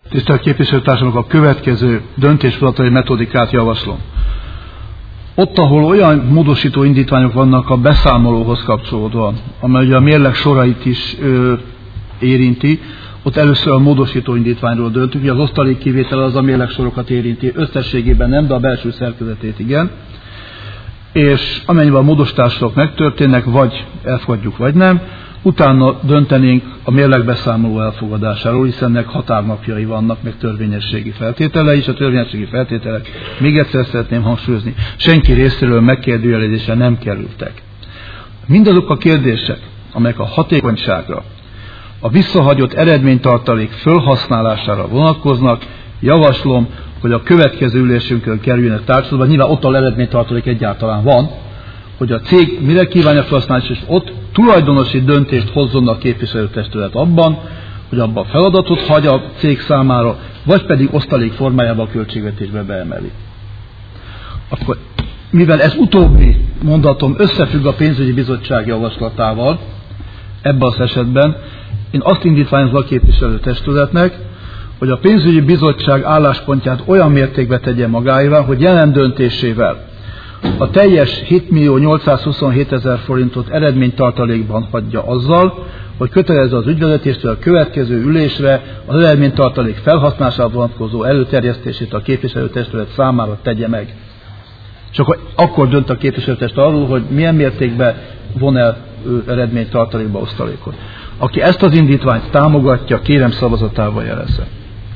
Tisztelt képviselőtársamok, a következő döntéshozatali metodikát javaslom. Ott, ahol olyan módosító indítványok vannak a beszámolóhoz kapcsolódóan, amely a mérleg sorait is érinti, ott először a módosító indítványról döntünk, hogy az osztalék kivétel az a mérleg sorokat érinti, összességében nem, de a belső szerkezetét igen. És amennyiben a módosítások megtörténnek, vagy elfogadjuk, vagy nem, utána döntenénk a mérlegbeszámoló elfogadásáról, hiszen ennek határnapjai vannak, meg törvényességi feltételei, és a törvényességi feltételek, még egyszer szeretném hangsúlyozni, senki részéről megkérdőjelezésre nem kerültek. Mindazok a kérdések, amelyek a hatékonyságra, a visszahagyott eredménytartalék felhasználására vonatkoznak, javaslom, hogy a következő ülésünkön kerüljenek tárgyalásba, nyilván ott a eredménytartalék egyáltalán van, hogy a cég mire kívánja felhasználni, és ott tulajdonosi döntést hozzon a képviselőtestület abban, hogy abban feladatot hagy a cég számára, vagy pedig osztalék formájában a költségvetésbe beemeli. Akkor, mivel ez utóbbi mondatom összefügg a pénzügyi bizottság javaslatával, ebben az esetben én azt indítványozom a képviselőtestületnek, hogy a pénzügyi bizottság álláspontját olyan mértékben tegye magáévá, hogy jelen döntésével a teljes 7.827.000 forintot eredménytartalékban hagyja azzal, hogy kötelezze az ügyvezetéstől a következő ülésre az eredménytartalék felhasználásra vonatkozó előterjesztését a képviselőtestület számára tegye meg. És akkor dönt a képviselőtestület arról, hogy milyen mértékben von el eredménytartalékba osztalékot. Aki ezt az indítványt támogatja, kérem szavazatával jelezze.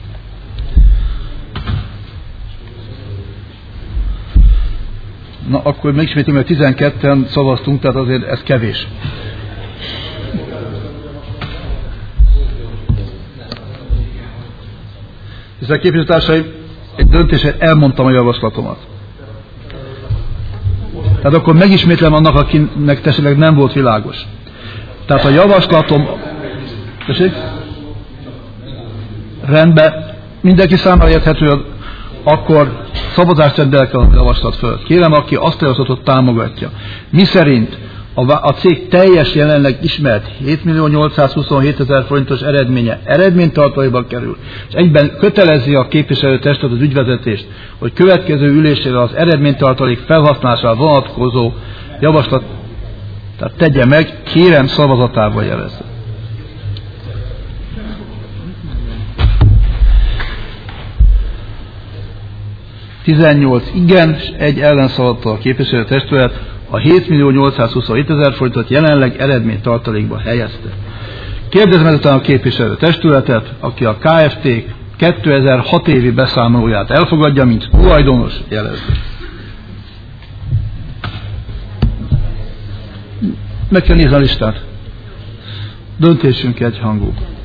Na, akkor megismétlem, hogy 12-en szavaztunk, tehát azért ez kevés. Tisztelt képviselőtársaim, egy döntésre elmondtam a javaslatomat. Tehát akkor megismétlem annak, akinek teszem nem volt világos. Tehát a javaslatom... Tessék? Rendben. Mindenki számára érthető, akkor szavazást rendelek a javaslat fölött. Kérem, aki azt a javaslatot támogatja, miszerint a cég teljes jelenleg ismert 7.827.000 forintos eredménye eredménytartalékba kerül, és egyben kötelezi a képviselőtestet, az ügyvezetést, hogy következő ülésére az eredménytartalék felhasználására vonatkozó javaslat tehát tegye meg, kérem szavazatával jelezze. Igen, és egy ellenszavazattal a képviselőtestület a 7.827.000 forintot jelenleg eredménytartalékba helyezte. Kérdezem ezután a képviselőtestületet, aki a Kft. 2006 évi beszámolóját elfogadja, mint tulajdonos, jelezze. Meg kell nézni a listát. Döntésünk egyhangú.